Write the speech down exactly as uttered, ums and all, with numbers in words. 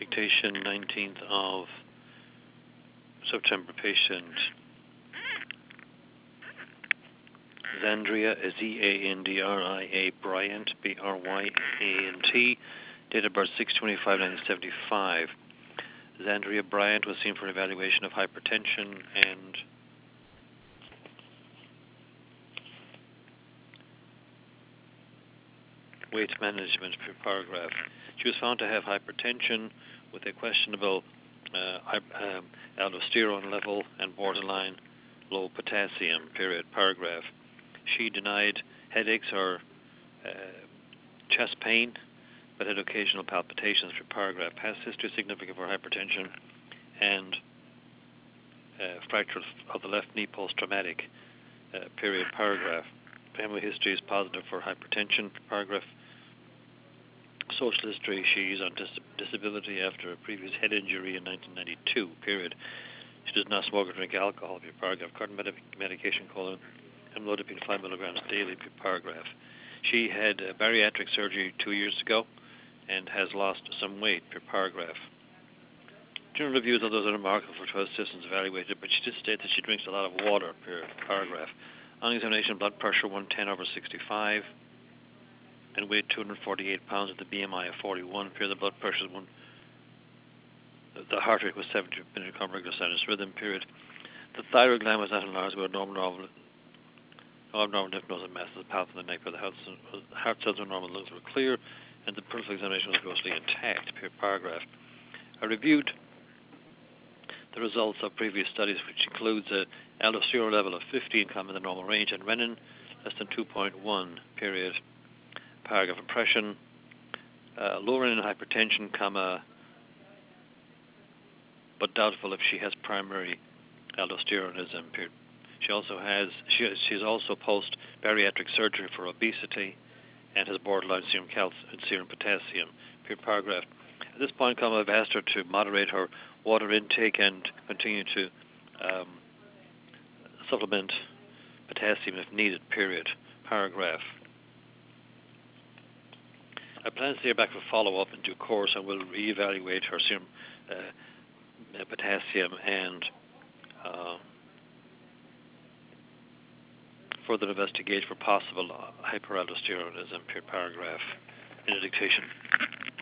Dictation nineteenth of September. Patient Zandria, Z A N D R I A Bryant, B R Y A N T, date of birth six twenty-five nineteen seventy-five. Zandria Bryant was seen for an evaluation of hypertension and weight management per paragraph. She was found to have hypertension with a questionable uh, um, aldosterone level and borderline low potassium, period, paragraph. She denied headaches or uh, chest pain, but had occasional palpitations, per paragraph. Past history significant for hypertension and uh, fracture of the left knee post-traumatic, uh, period, paragraph. Family history is positive for hypertension, paragraph. Social history, she's on dis- disability after a previous head injury in nineteen ninety-two, period. She does not smoke or drink alcohol, per paragraph. Current med- medication, colon, amlodipine five milligrams daily, per paragraph. She had uh, bariatric surgery two years ago and has lost some weight, per paragraph. General reviews of those are remarkable for twelve systems evaluated, but she did state that she drinks a lot of water, per paragraph. On examination, blood pressure one ten over sixty-five, and weighed two hundred forty-eight pounds with a B M I of forty-one. Period. The blood pressure one, the heart rate was seventy per minute, regular sinus rhythm. Period. The thyroid gland was not enlarged with normal, normal, abnormal lymph nodes and masses of palp in the neck, where the heart, heart cells were normal, lungs were clear, and the peripheral examination was grossly intact. Period. Paragraph. I reviewed the results of previous studies, which includes a aldosterone level of fifteen, comma, the normal range, and renin less than two point one. Period. Paragraph. Impression, uh, lowering in hypertension, comma, but doubtful if she has primary aldosteronism. Period. She also has, she, she's also post bariatric surgery for obesity and has borderline serum calcium and serum potassium. Period. Paragraph. At this point, comma, I've asked her to moderate her water intake and continue to um, supplement potassium if needed. Period. Paragraph. I plan to see her back for follow-up in due course, and will reevaluate her serum uh, potassium and uh, further investigate for possible hyperaldosteronism. Per paragraph in the dictation.